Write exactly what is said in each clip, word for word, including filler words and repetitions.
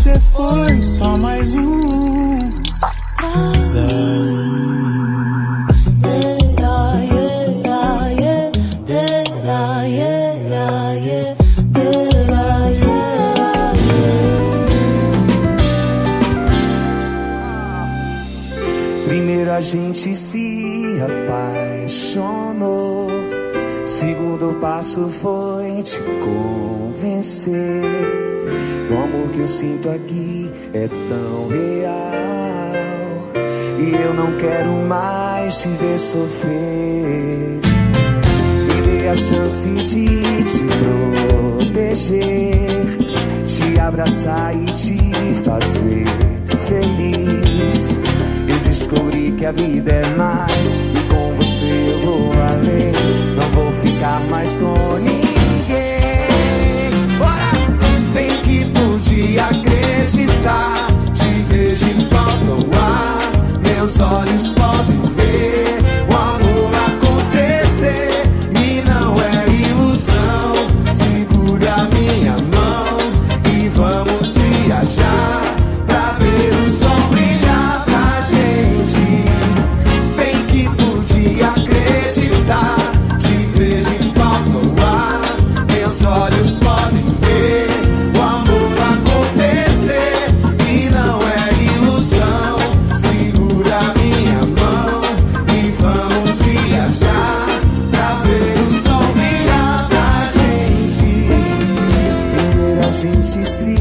você foi só mais um. Primeiro a gente se apaixonou, segundo passo foi te convencer. O amor que eu sinto aqui é tão real, e eu não quero mais te ver sofrer. Me dê a chance de te proteger, te abraçar e te fazer feliz. Eu descobri que a vida é mais, e com você eu vou além. Não vou ficar mais com ninguém. Bora! Bem que pude acreditar, te vejo e falta o ar. Meus olhos podem ver o amor acontecer, e não é ilusão. Segura minha mão e vamos viajar pra ver o sol brilhar pra gente. Bem que pude acreditar, te vejo e falta o ar. Meus olhos podem ver o amor acontecer, e não é ilusão. Segura minha mão e vamos viajar pra ver o sol brilhar pra gente. Primeiro a gente se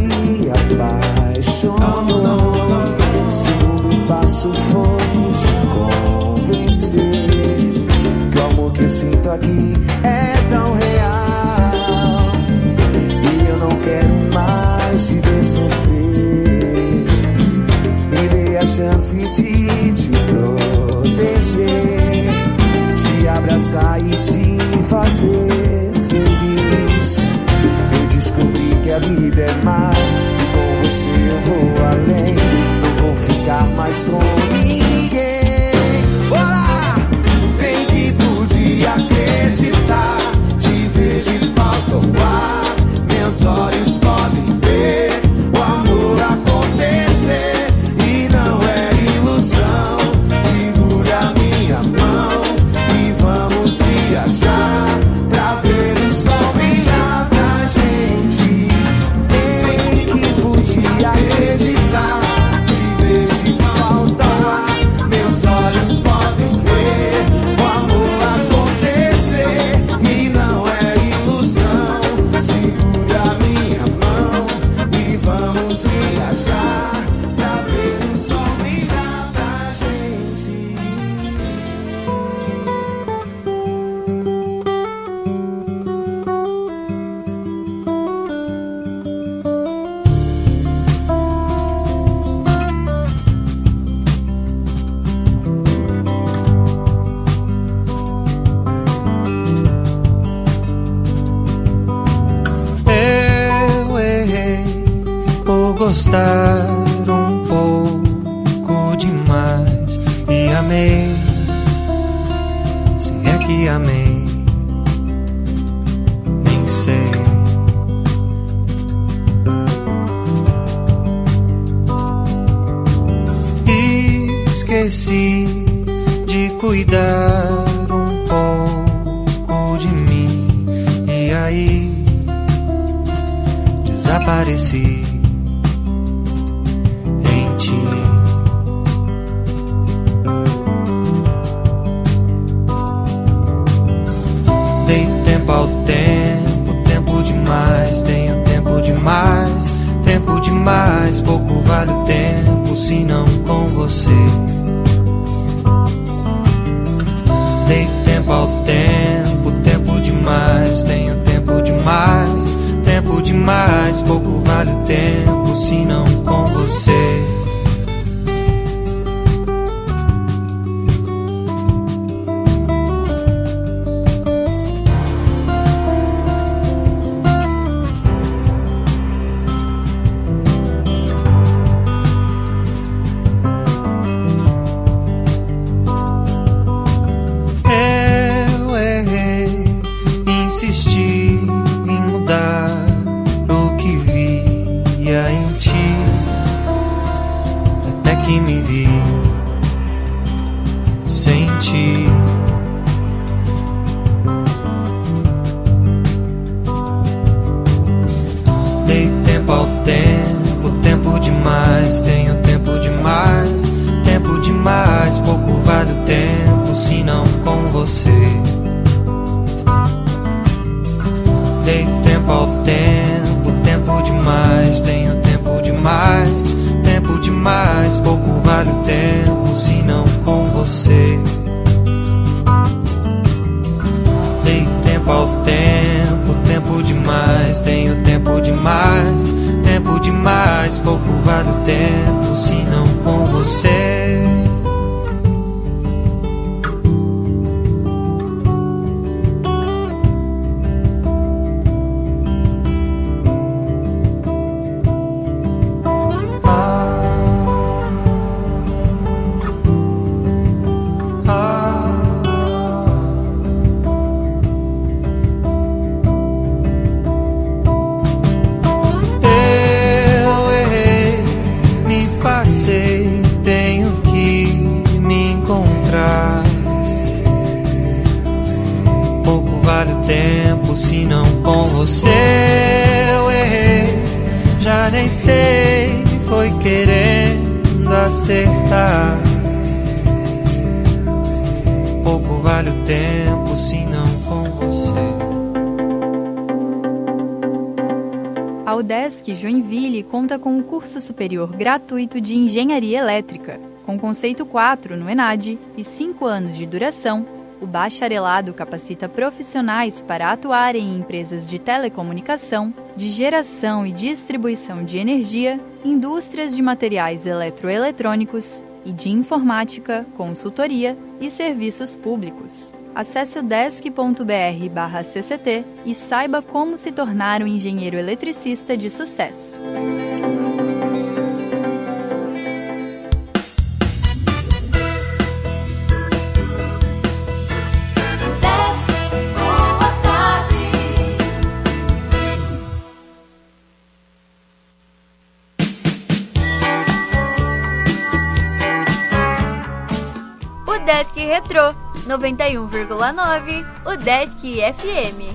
apaixonou, segundo passo foi te convencer que o amor que eu sinto aqui é tão real, e eu não quero mais te ver sofrer. Me dê a chance de te proteger, te abraçar e te fazer feliz. Eu descobri que a vida é mais, e com você eu vou além. Não vou ficar mais com ninguém. Bora! Bem que pude acreditar, te vejo e falta o ar. Meus olhos podem ver o amor acontecer, e não é ilusão. Segura minha mão e vamos viajar pra ver o sol brilhar pra gente. Bem que pude acreditar, te vejo e falta o ar. Meus olhos podem ver o amor acontecer, e não é ilusão. Segura minha mão e vamos viajar pra ver o sol brilhar pra gente. Eu errei por gostar um pouco demais, e amei, se é que amei, nem sei. Esqueci de cuidar um pouco de mim, e aí desapareci em ti. Dei tempo ao tempo, tempo demais. Tenho tempo demais, tempo demais. Pouco vale o tempo se não com você. Dei tempo ao tempo, tempo demais. Tenho tempo demais, tempo demais. Pouco vale o tempo se não com você. Eu errei, insisti em mudar o que via em ti. que me vi sem ti. Dei tempo ao tempo, tempo demais, tenho tempo demais, tempo demais, pouco vale o tempo se não com você. Dei tempo ao tempo, tempo demais, tenho tempo demais, tempo demais, pouco vale o tempo se não com você. Dei tempo ao tempo, tempo demais, tenho tempo demais, tempo demais, pouco vale o tempo se não com você. Se não com você eu errei, já nem sei, foi querendo acertar. Pouco vale o tempo se não com você. A UDESC Joinville conta com um curso superior gratuito de Engenharia Elétrica, com conceito quatro no ENAD e cinco anos de duração. O bacharelado capacita profissionais para atuarem em empresas de telecomunicação, de geração e distribuição de energia, indústrias de materiais eletroeletrônicos e de informática, consultoria e serviços públicos. Acesse udesc ponto br barra C C T e saiba como se tornar um engenheiro eletricista de sucesso. Udesc Retrô, noventa e um vírgula nove, Udesc F M.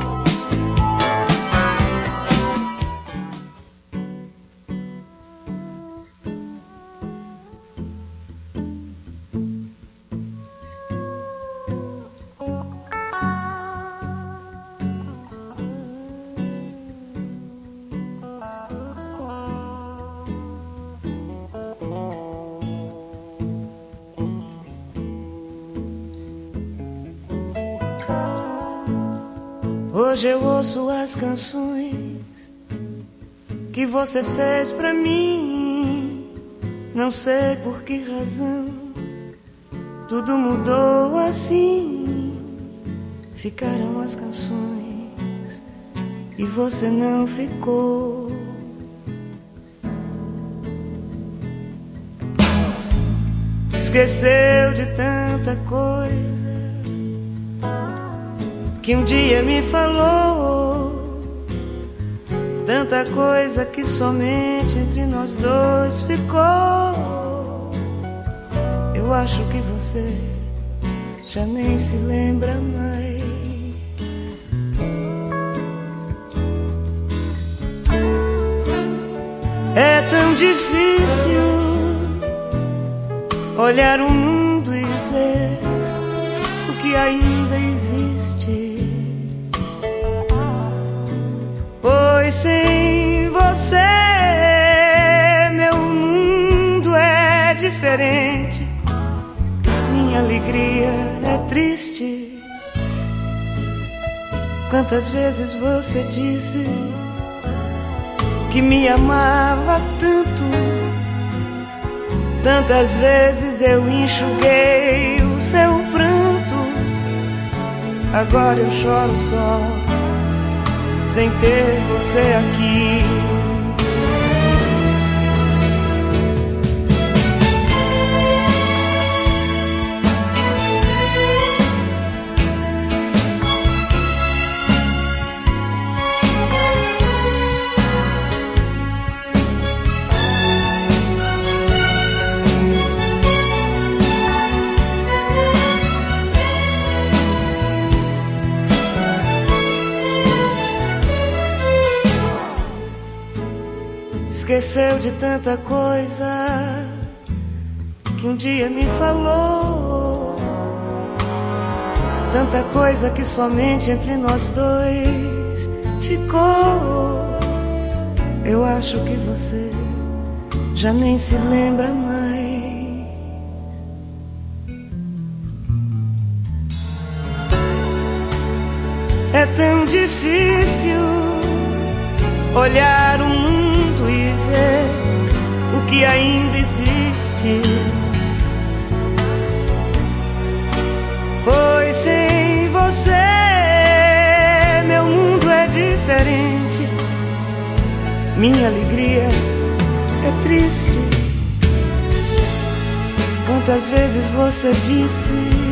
Hoje eu ouço as canções que você fez pra mim. Não sei por que razão tudo mudou assim. Ficaram as canções e você não ficou. Esqueceu de tanta coisa que um dia me falou, tanta coisa que somente entre nós dois ficou. Eu acho que você já nem se lembra mais. É tão difícil olhar o mundo e ver o que ainda existe, pois sem você meu mundo é diferente, minha alegria é triste. Quantas vezes você disse que me amava tanto, tantas vezes eu enxuguei o seu pranto. Agora eu choro só, sem ter você aqui. esqueceu de tanta coisa que um dia me falou, tanta coisa que somente entre nós dois ficou. Eu acho que você já nem se lembra mais. É tão difícil olhar o mundo e ver o que ainda existe, pois sem você meu mundo é diferente. Minha alegria é triste. Quantas vezes você disse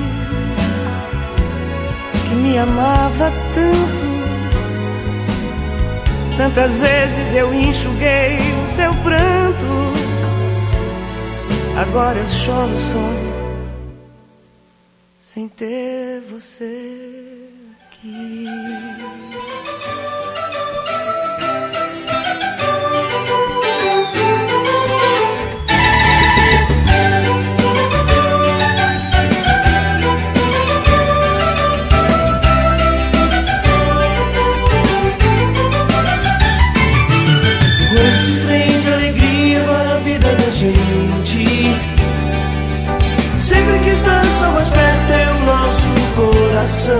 que me amava tanto, tantas vezes eu enxuguei o seu pranto. Agora eu choro só, sem ter você aqui. Sempre que estação mais perto é o nosso coração.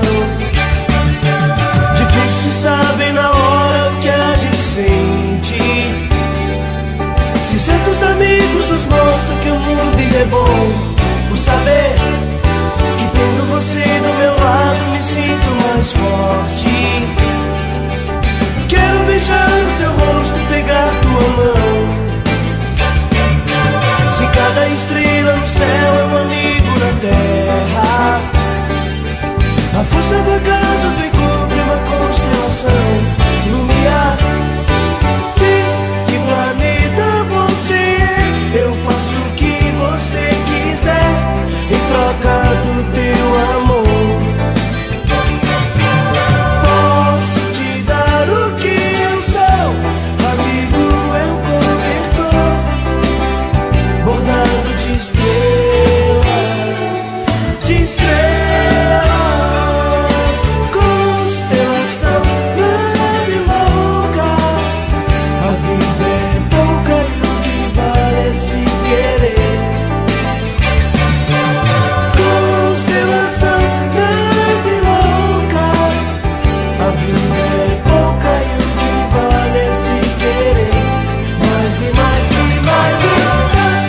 Difícil saber na hora o que a gente sente. Se certos amigos nos mostram que o mundo ainda é bom, por saber que tendo você do meu lado me sinto mais forte. Quero beijar o teu rosto e pegar tua mão. Se cada estrela no céu é um amigo na terra, a força do acaso do encontro é uma constelação. Lumiar, de que planeta você é? Eu faço o que você quiser em troca do teu amor. Posso te dar o que eu sou, amigo é um cobertor bordado de estrelas, de estrelas, constelação, grande louca. A vida é pouca e o que vale é se querer. Constelação, grande louca. A vida é pouca e o que vale é se querer. Mais e mais que mais e mais.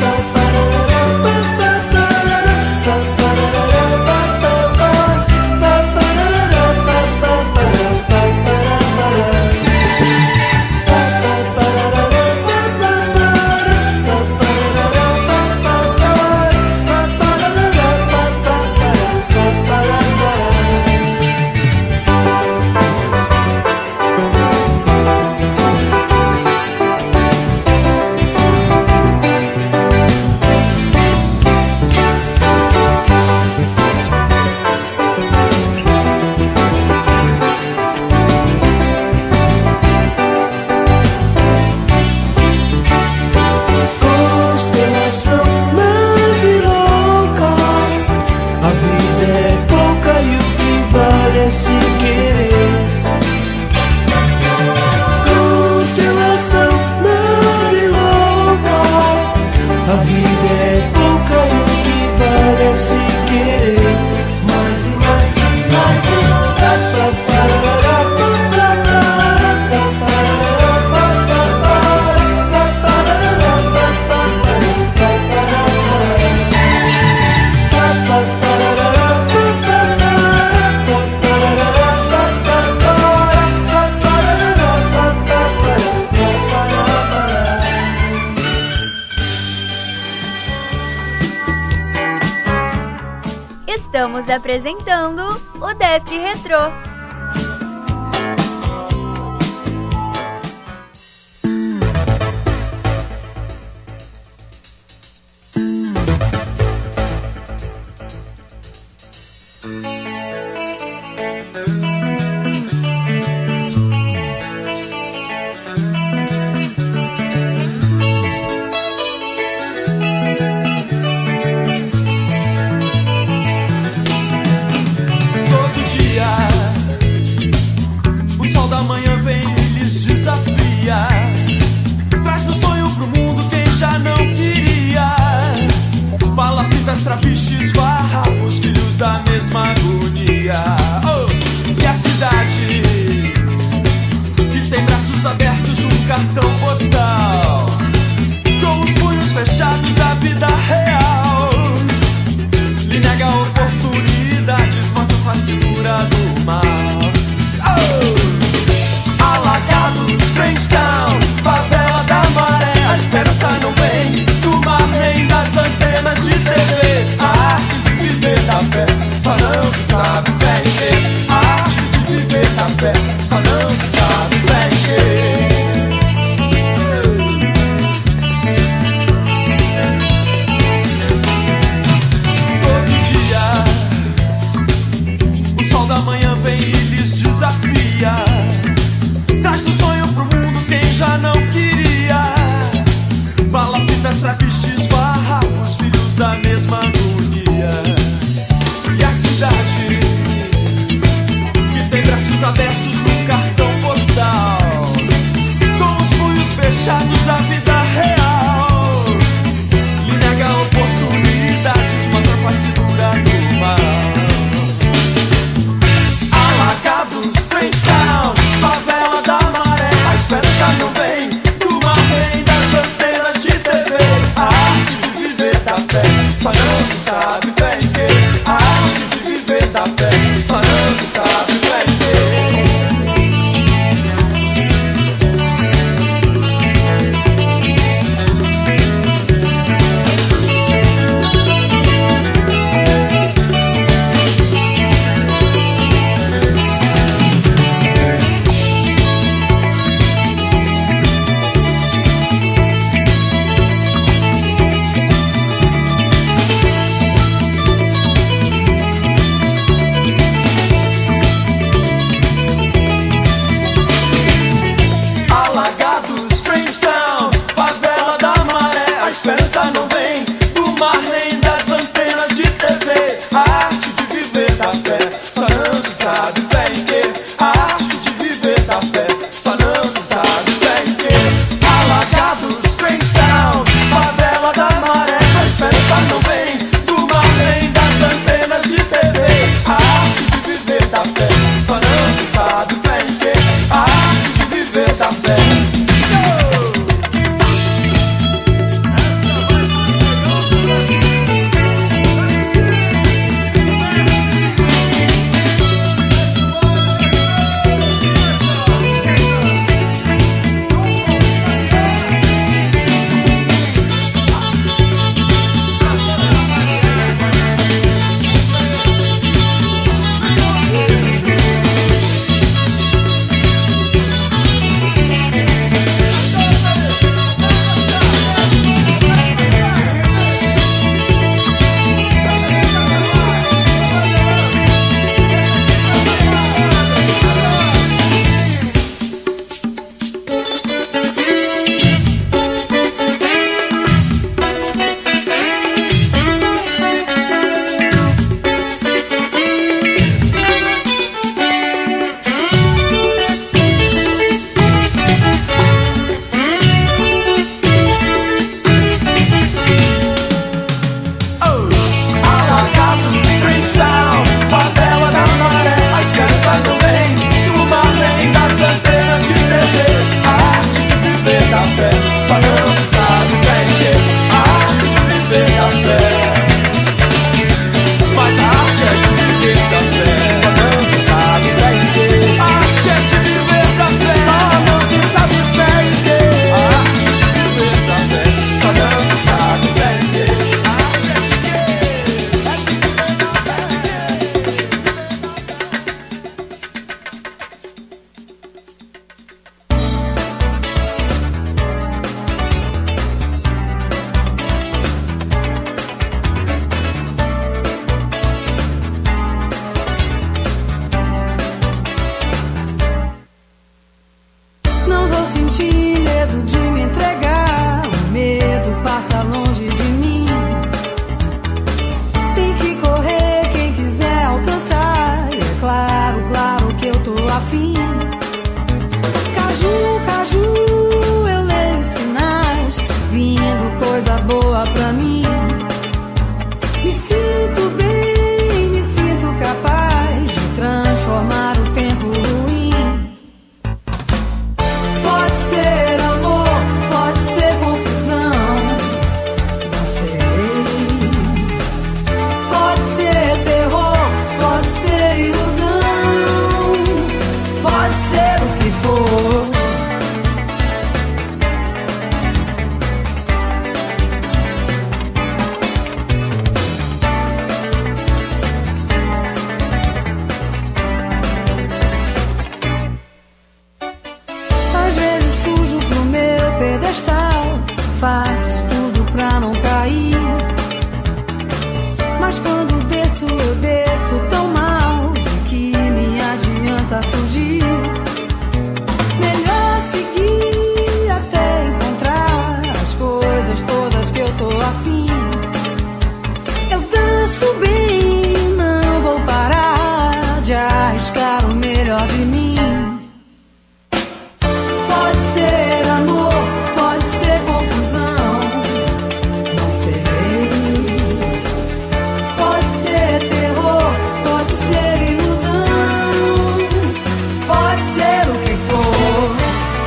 Estamos apresentando o Desk Retrô. trapiches, farrapos, filhos da mesma agonia. Oh! E a cidade que tem braços abertos num cartão postal, com os punhos fechados da vida real, lhe nega oportunidades, mostra a face dura do mal. Oh! Alagados, Strange Town, favela da maré, a esperança não vem do mar nem das antenas de T V. A arte de viver da fé só não se sabe fé em quê. A arte de viver da fé só não se sabe fé em quê. Da manhã vem e lhes desafia, traz do sonho pro mundo quem já não queria. Balapitas, trapiches, farrapos, filhos da mesma agonia. E a cidade que tem braços abertos num cartão postal, com os punhos fechados da vida real, lhe nega oportunidades, mostra a face dura do mal. Strange Town, favela da maré, a esperança não vem do mar nem das antenas de T V. A arte de viver da fé só não se sabe fé em quê. A arte de viver da fé só não se sabe fé em quê. boa pra mim. Me pra não cair. Mas quando desço, eu desço tão mal de que me adianta fugir. Melhor seguir até encontrar as coisas todas que eu tô afim. Eu danço bem, não vou parar de arriscar o melhor de mim. Pode ser amor, pode ser confusão, não sei. Pode ser terror, pode ser ilusão, pode ser o que for.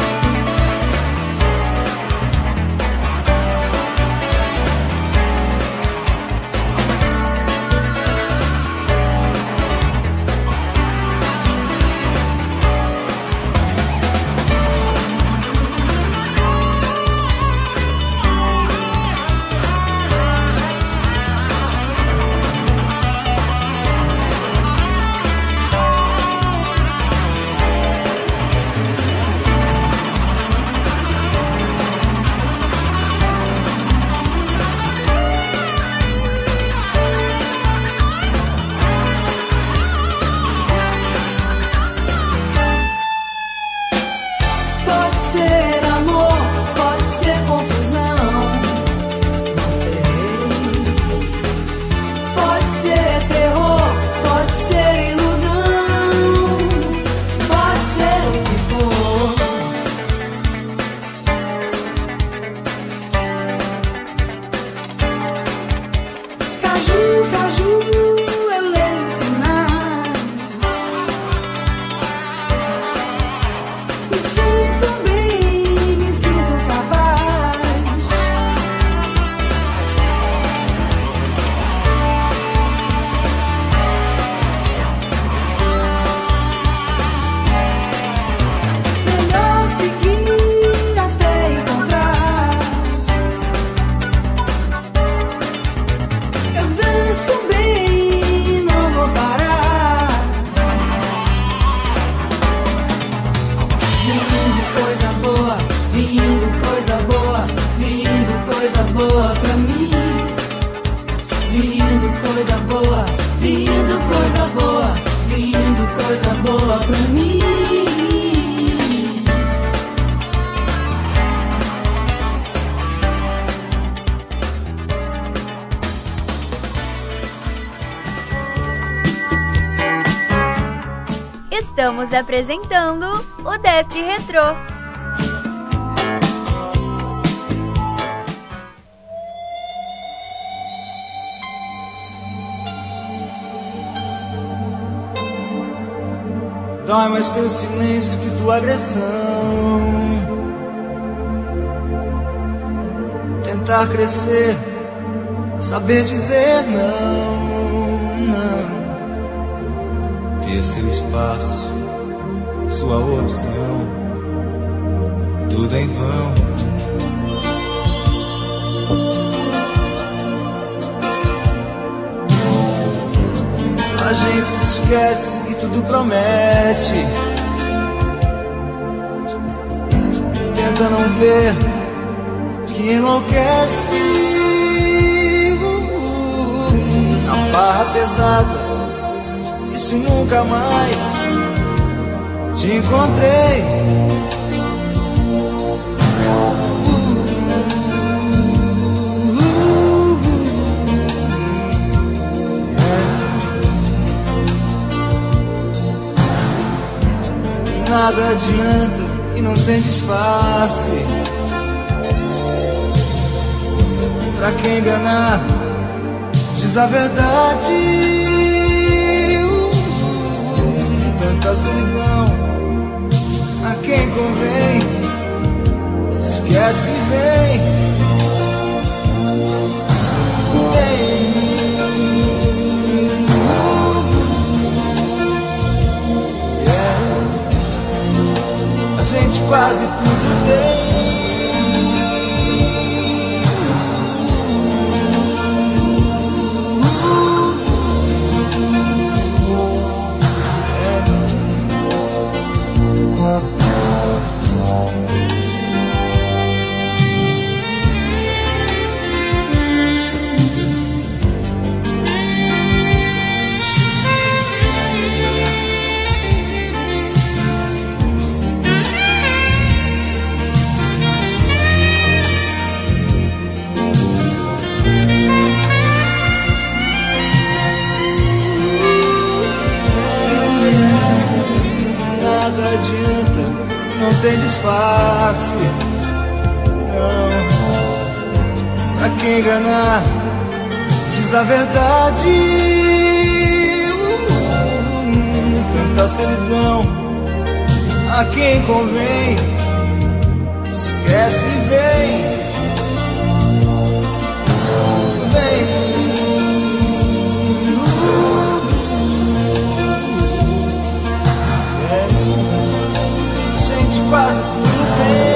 Pode ser amor, pode ser confusão, não sei. Pode ser terror, pode ser ilusão, pode ser o que for. Caju, caju, eu leio os sinais. Me sinto bem, me sinto capaz. Melhor seguir até encontrar. Eu danço bem, não vou parar. Vindo coisa boa, vindo coisa boa, vindo coisa boa pra mim. Vindo coisa boa, vindo coisa boa, vindo coisa boa pra mim. Estamos apresentando o Desk Retrô. Dói mais teu silêncio que tua agressão. Tentar crescer, saber dizer não, não. Ter seu espaço, sua opção, tudo em vão. A gente se esquece e tudo promete. Tenta não ver que enlouquece. Na barra pesada, isso nunca mais te encontrei. Nada adianta e não tem disfarce. Pra quem enganar, diz a verdade. Tanta solidão a quem convém, esquece e vem. A gente quase tudo tem. tem disfarce. Não, pra quem enganar, diz a verdade. uh, Tanta solidão a quem convém, esquece, vem, vem. Quase tudo tem.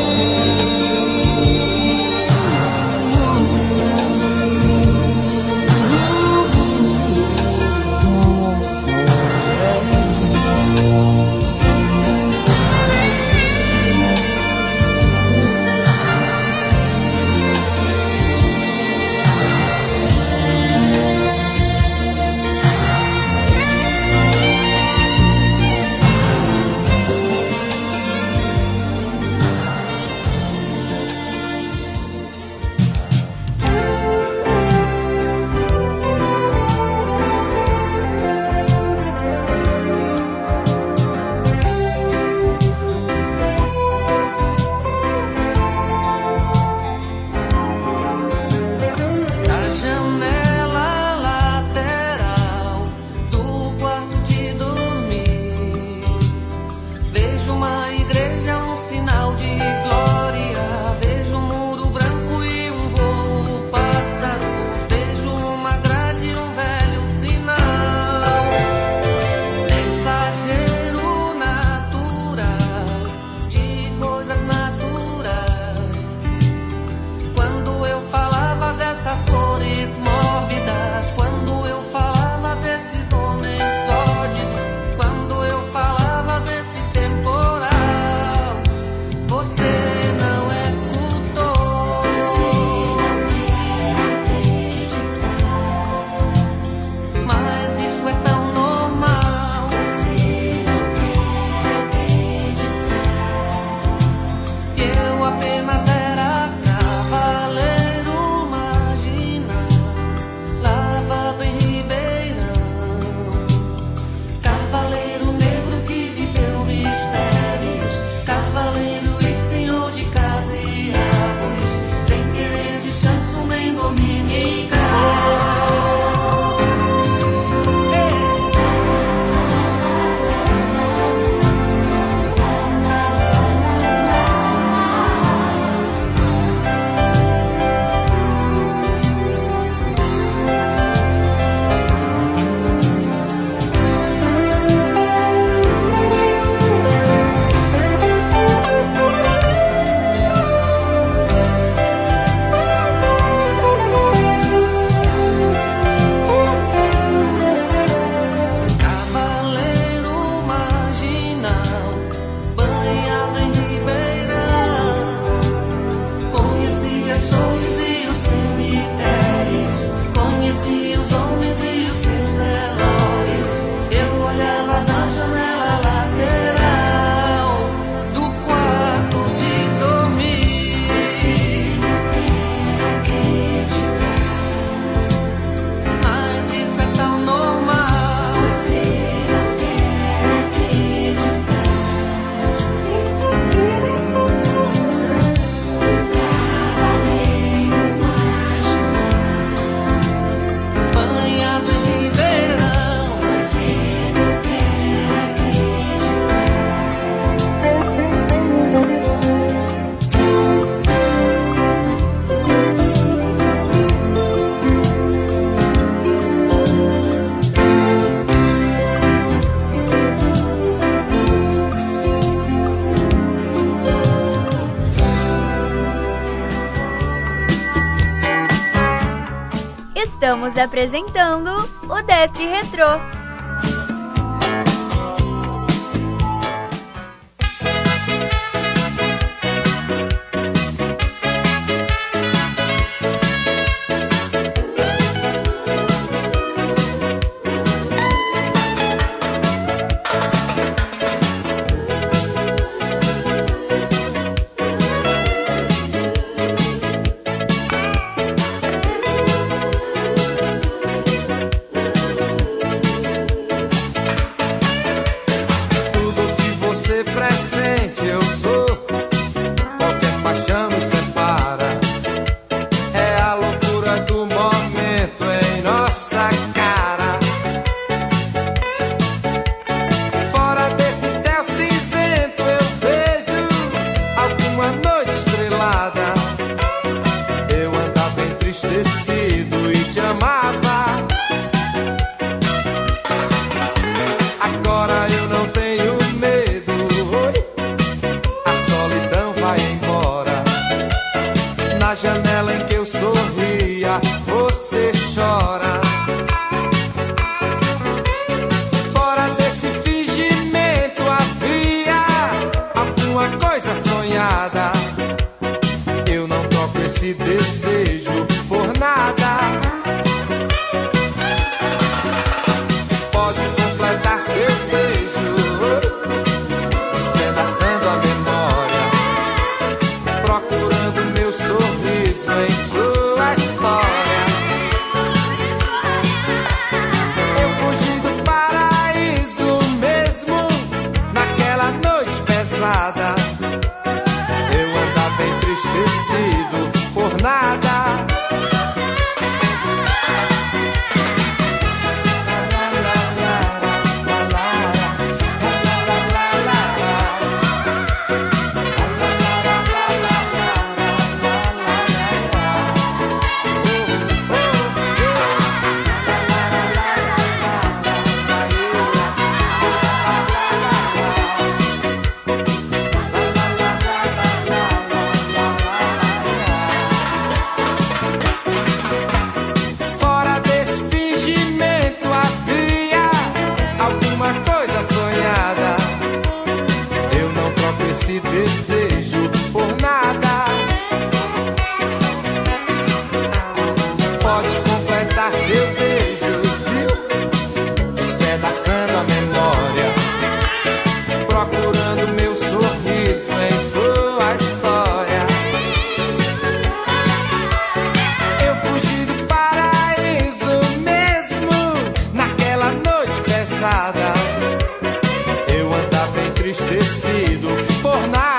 Estamos apresentando o Desk Retrô. nada. Desejo por nada. Pode completar seu beijo, viu? Despedaçando a memória, procurando meu sorriso em sua história. Eu fugi do paraíso mesmo naquela noite pesada. Eu andava entristecido por nada.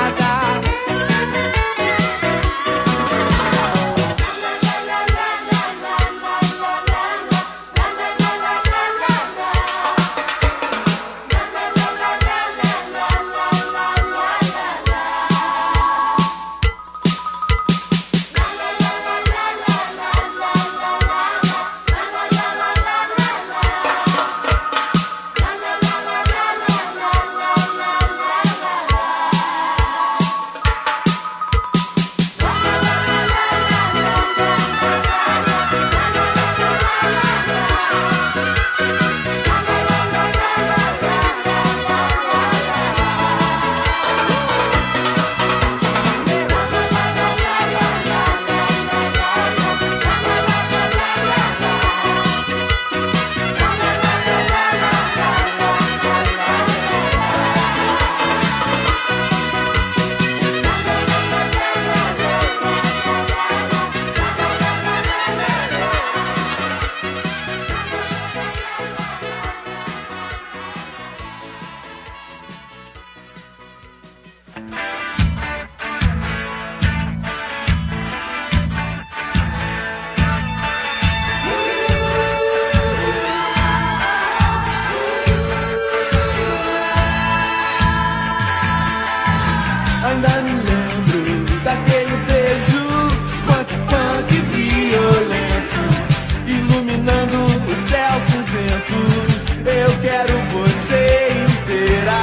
Ainda me lembro daquele beijo punk, punk violento, iluminando o céu cinzento. Eu quero você inteira.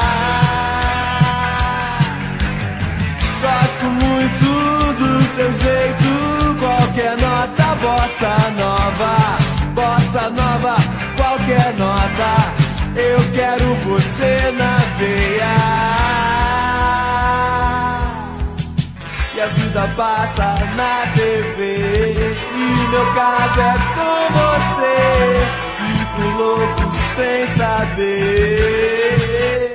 Gosto muito do seu jeito, qualquer nota, bossa nova, bossa nova, qualquer nota. Eu quero você na veia. A vida passa na T V e meu caso é com você. Fico louco sem saber.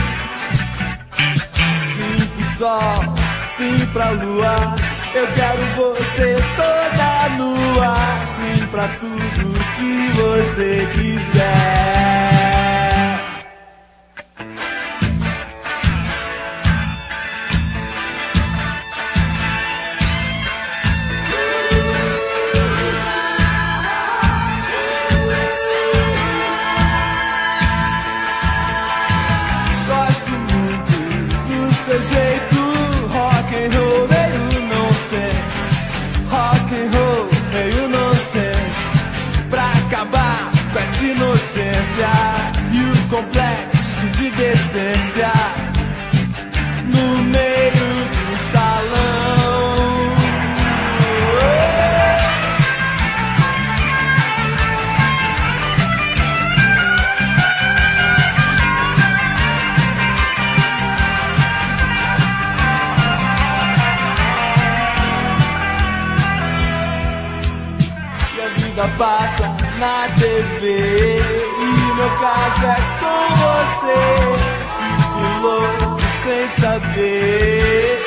Sim pro sol, sim pra lua. Eu quero você toda nua. Sim pra tudo que você quiser. Seu jeito, rock and roll, meio nonsense. Rock and roll, meio nonsense. Pra acabar com essa inocência e o complexo de decência no meio do salão. Passa na T V e meu caso é com você. Fico louco sem saber.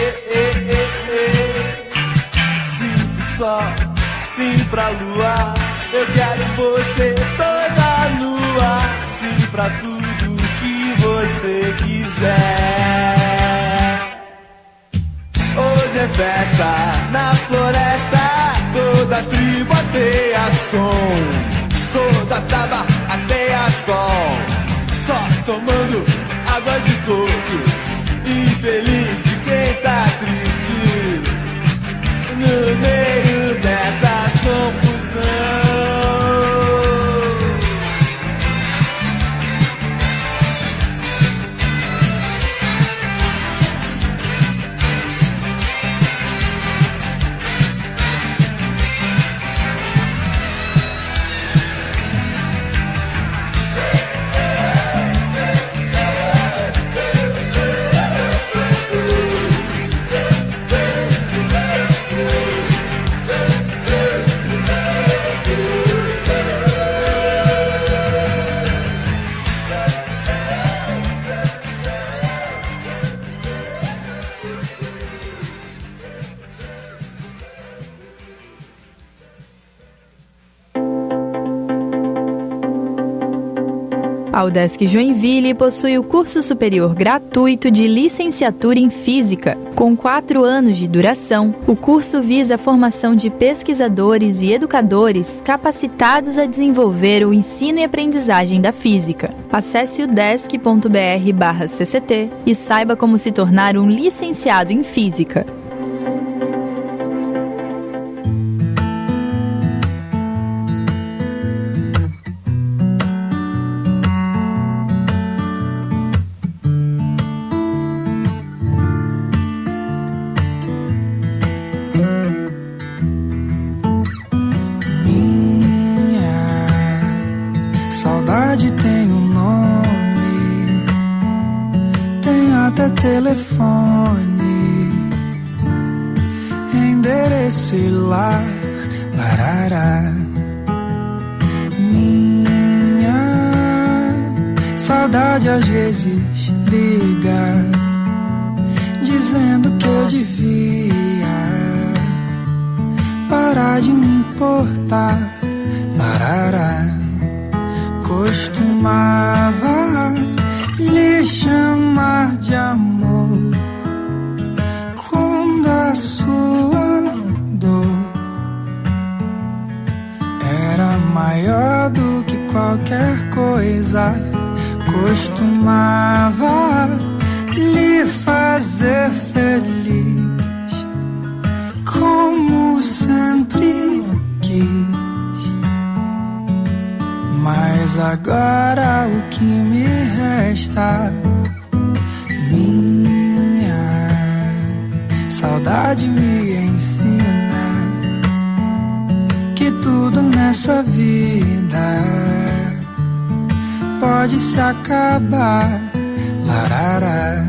Sim pro sol, sim pra lua. Eu quero você toda nua. Sim pra tudo que você quiser. Hoje hoje é festa na floresta, toda tribo ateia som, toda taba ateia sol, só tomando água de coco, infeliz de quem tá triste, no meio dessa confusão. A UDESC Joinville possui o curso superior gratuito de licenciatura em Física. Com quatro anos de duração, o curso visa a formação de pesquisadores e educadores capacitados a desenvolver o ensino e aprendizagem da física. Acesse udesc ponto br barra C C T e saiba como se tornar um licenciado em Física. Telefone, endereço e lar, larará. Minha saudade às vezes liga, dizendo que eu devia parar de me importar, larará. Costumava lhe chamar de amor quando a sua dor era maior do que qualquer coisa. Costumava lhe fazer feliz como sempre quis. Mas agora o que me resta, minha saudade me ensina que tudo nessa vida pode se acabar, larará.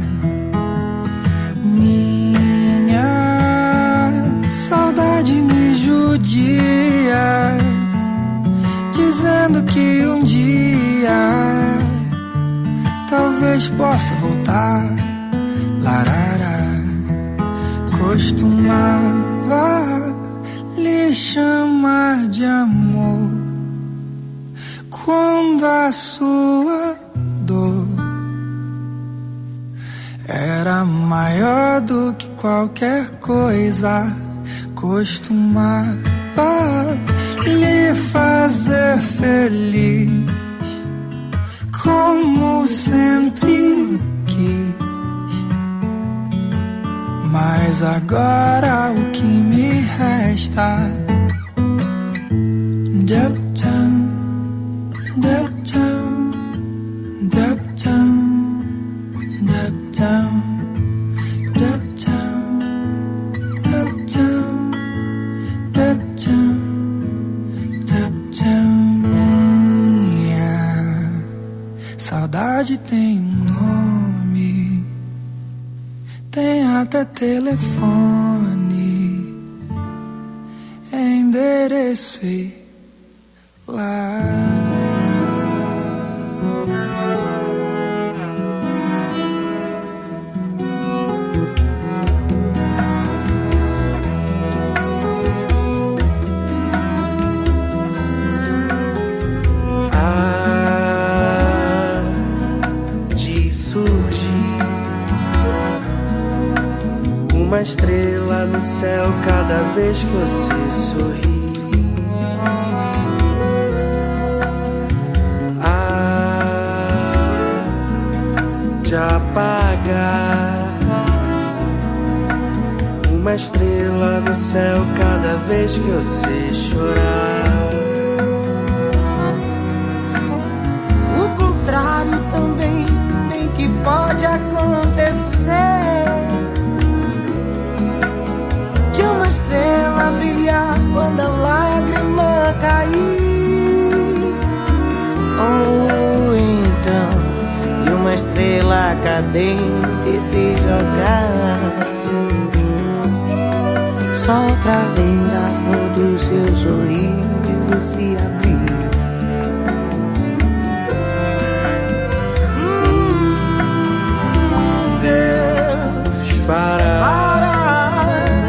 Minha saudade me judia, dizendo que um dia talvez possa voltar, larará. Costumava lhe chamar de amor quando a sua dor era maior do que qualquer coisa. Costumava lhe fazer feliz como sempre quis. Mas agora o que me resta, Deptown, Deptown, Deptown, Deptown, Deptown, Deptown, Deptown, Deptown. Minha saudade tem um nome, tem até telefone, endereço e lá. Uma estrela céu cada vez que você sorri. Ah, de apagar uma estrela no céu cada vez que você chorar. O contrário também bem que pode acontecer, de uma estrela brilhar quando a lágrima cair, ou então de uma estrela cadente se jogar, só pra ver a flor do seu sorriso se abrir. Hum, Deus Fará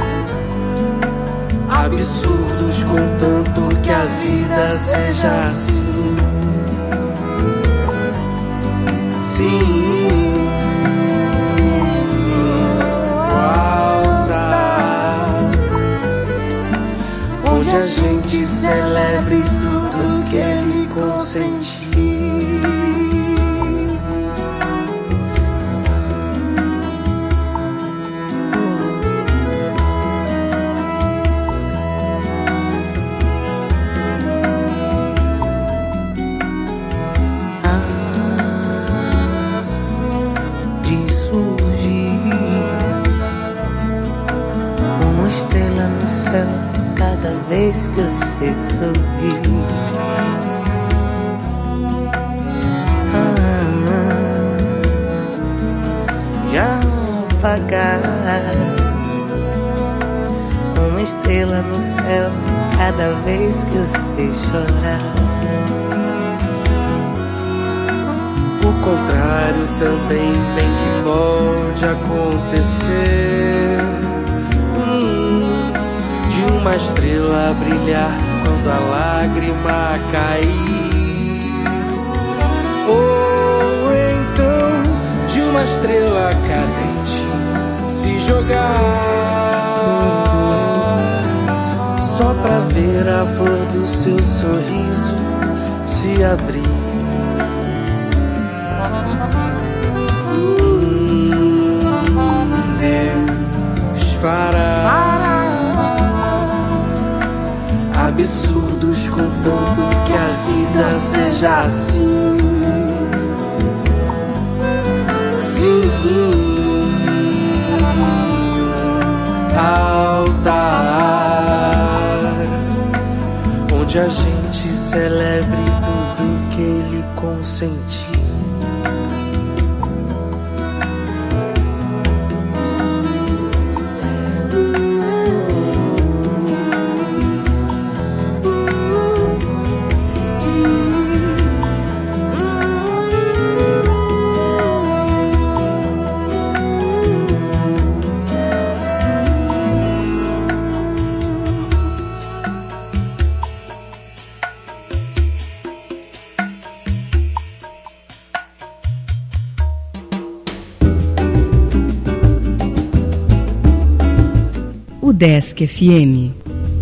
absurdos contanto que a vida seja assim. Sim, o altar onde a gente celebre tudo que ele consentiu. Cada vez que você sorri, ah, já apagar uma estrela no céu cada vez que você chorar. O contrário também bem que pode acontecer, hum, de uma estrela brilhar quando a lágrima cair, ou então de uma estrela cadente se jogar, só pra ver a flor do seu sorriso se abrir. Deus fará absurdos contanto que a vida seja assim. Sim, altar onde a gente celebre tudo que ele consentiu. Desk F M.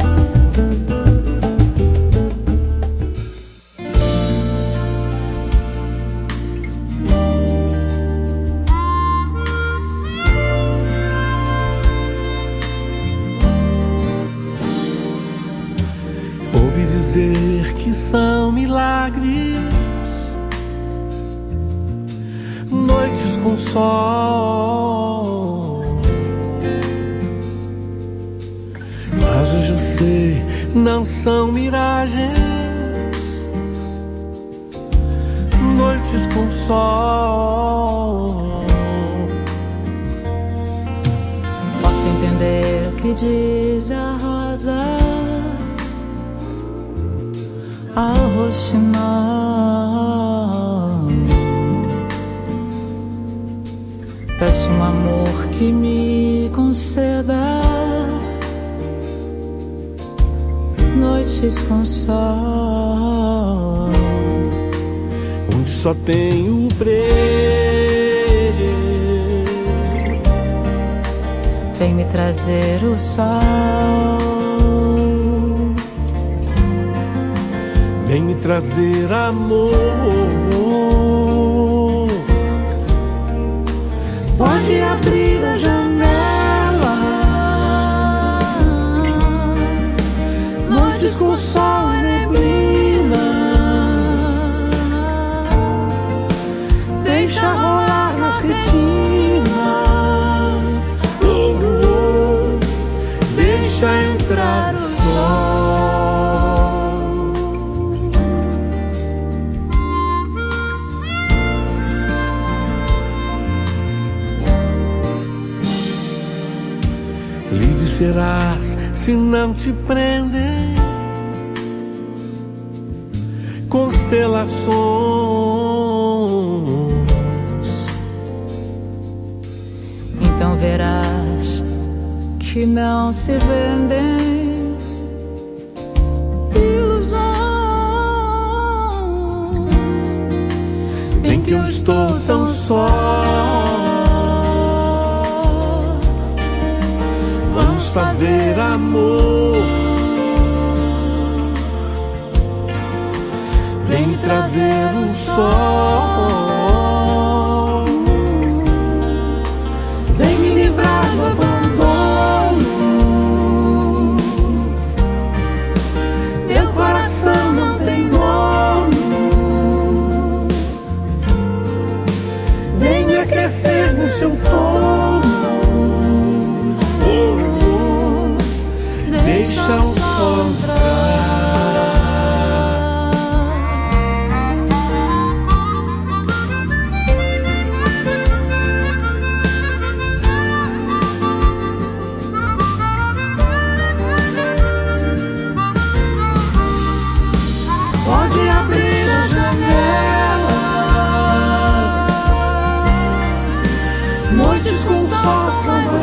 Ouvi dizer que são milagres, noites com sol. Mas hoje eu sei, não são miragens, noites com sol. Posso entender o que diz a rosa ao roxinol. Peço um amor que me conceda noites com sol, onde só tem o breu, vem me trazer o sol. Vem me trazer amor. Pode abrir a janela, noites com sol e neblina. Deixa rolar nas retinas, oh, oh, deixa entrar o sol. Livre serás se não te prendem constelações. Então verás que não se vendem ilusões. Bem que eu estou tão só. Vamos fazer amor. Vem me trazer o sol. Vem me livrar do abandono. Meu coração não tem dono. Vem me aquecer no seu torno. Deixa o sol entrar. Pode abrir a janela, noites com sol são mais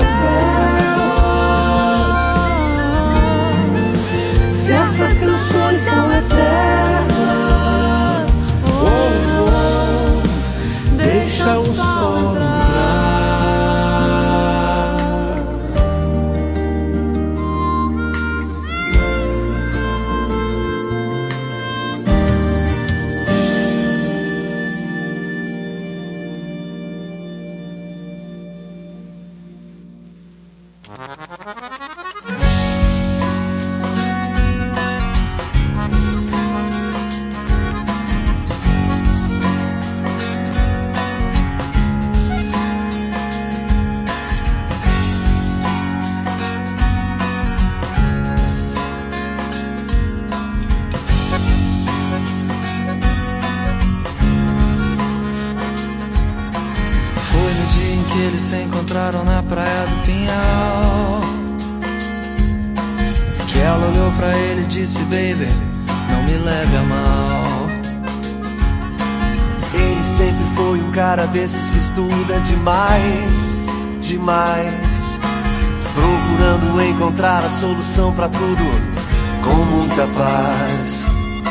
belas. Certas canções são eternas. Oh, oh, deixa o sol entrar. Foi no dia em que eles se encontraram na praia do Pinhal, que ela olhou pra ele e disse: baby, não me leve a mal. Ele sempre foi um cara desses que estuda demais, demais, procurando encontrar a solução pra tudo com muita paz.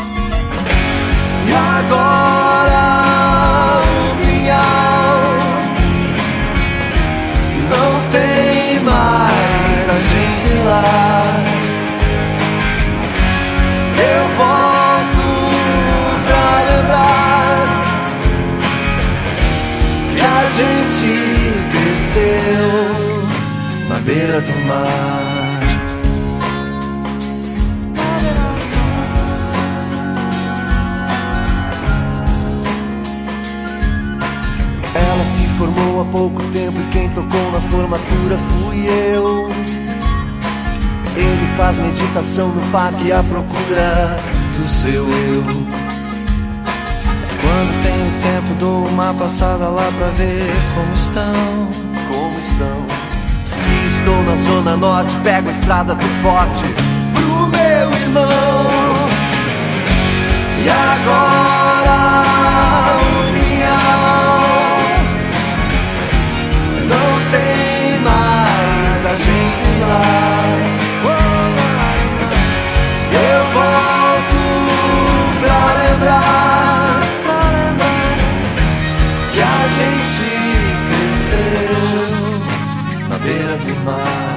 E agora o Pinhal não tem mais a gente lá. Eu volto pra lembrar que a gente cresceu na beira do mar. Ela se formou há pouco tempo e quem tocou na formatura fui eu. Ele faz meditação no parque à procura do seu eu. Quando tenho tempo dou uma passada lá pra ver como estão. Como estão? Se estou na zona norte, pego a estrada do forte pro meu irmão. E agora o Pinhal não tem mais a gente lá. Eu volto pra lembrar, pra lembrar que a gente cresceu na beira do mar.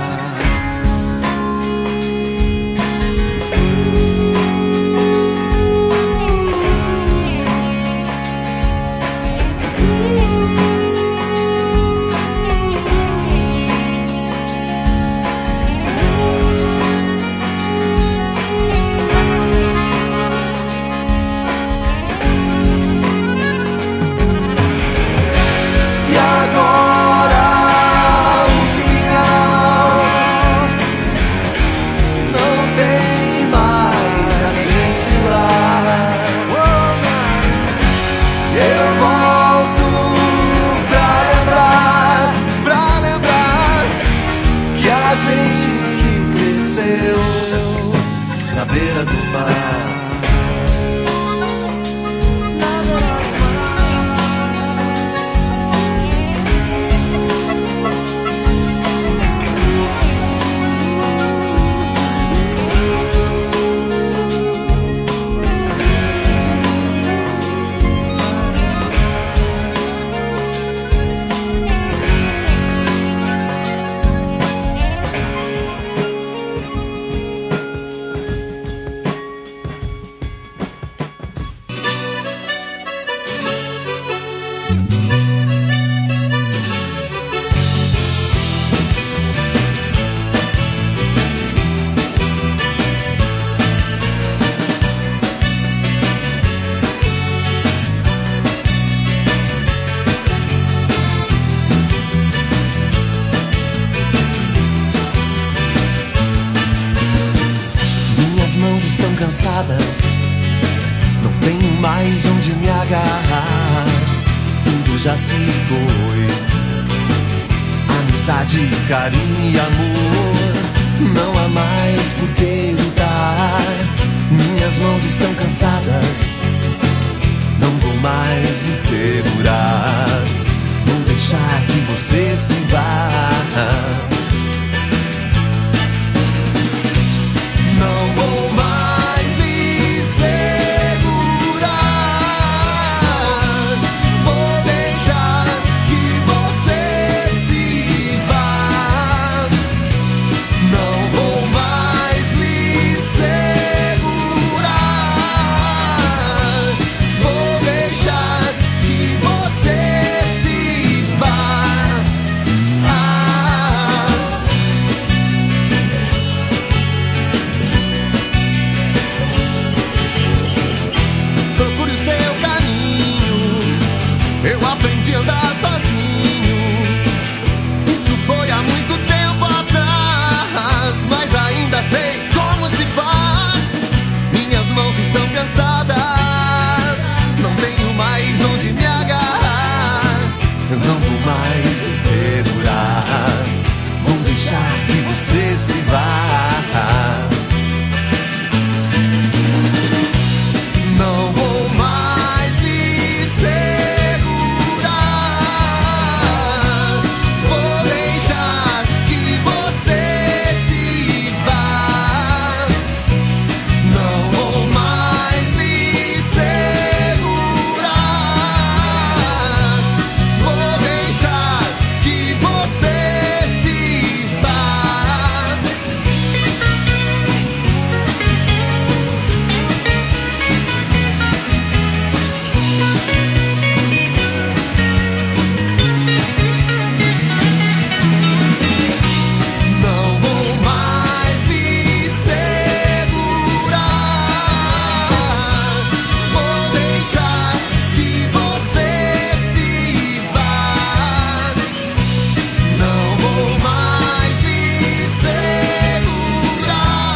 Não tenho mais onde me agarrar. Tudo já se foi. Amizade, carinho e amor. Não há mais por que lutar. Minhas mãos estão cansadas. Não vou mais me segurar. Vou deixar que você se vá. Não vou mais lhe segurar. Vou deixar que você se vá. Não vou mais lhe segurar. Vou deixar que você se vá. Ah. Procure o seu caminho. Eu aprendi a andar sozinho. Isso foi há muito tempo atrás, mas ainda sei como se faz. Minhas mãos estão cansadas. Não tenho mais onde me agarrar. Eu não vou mais me segurar. Vou deixar que você se vá. Não vou mais lhe segurar. Vou deixar que você se vá. Não vou mais lhe segurar. Vou deixar que você se vá. Não vou mais lhe segurar. Vou deixar que você se vá. Não vou mais lhe segurar.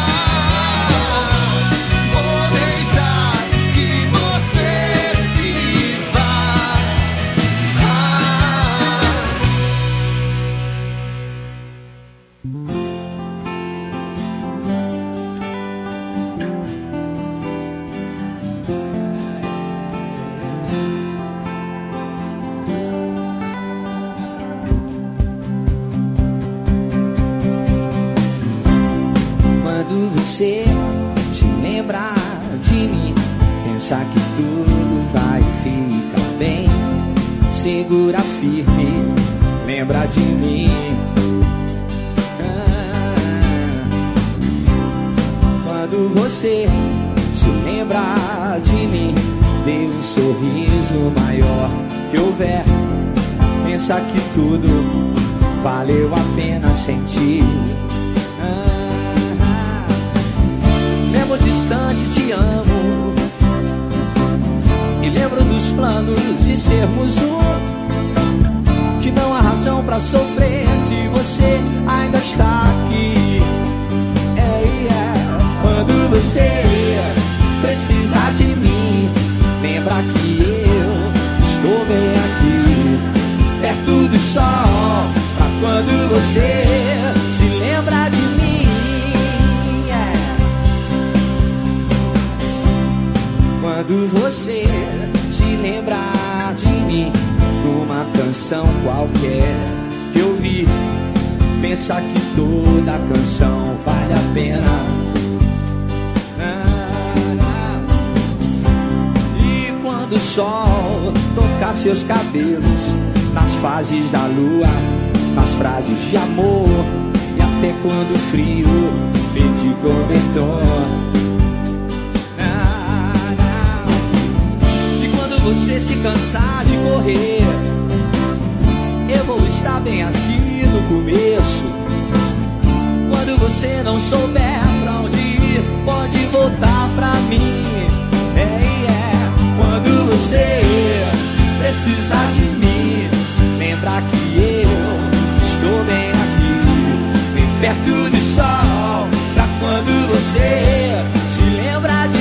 Vou deixar que você se vá. Ah. Quando você se lembrar de mim, pensar que tudo vai ficar bem, segura firme, lembra de mim. Ah. Quando você se lembrar de mim, dê um sorriso maior que houver, pensa que tudo valeu a pena sentir. Mesmo distante te amo, e lembro dos planos de sermos um, que não há razão pra sofrer se você ainda está aqui. É, é. Quando você precisar de mim, lembra que eu estou bem aqui, perto do sol, pra quando você se lembra de mim. quando você se lembrar de mim, numa canção qualquer que eu vi, pensa que toda canção vale a pena. E quando o sol tocar seus cabelos, nas fases da lua, nas frases de amor, e até quando o frio pedir cobertor. E quando você se cansar de correr, eu vou estar bem aqui no começo. Quando você não souber pra onde ir, pode voltar